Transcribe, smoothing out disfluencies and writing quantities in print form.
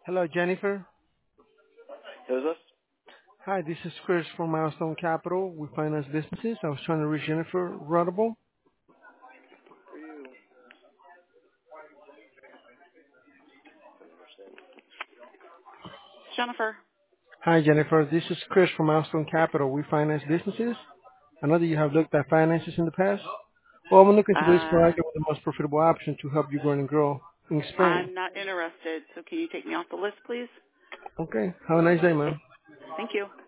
Hello, Jennifer. Who's this? Hi, this is Chris from Milestone Capital. We finance businesses. I was trying to reach Jennifer Ruddable. For you. Jennifer. Hi, Jennifer. This is Chris from Milestone Capital. We finance businesses. I know that you have looked at finances in the past. Well, I'm looking to this Uh, project with the most profitable option to help you grow and grow in Spain. I'm not interested, so can you take me off the list, please? Okay. Have a nice day, man. Thank you.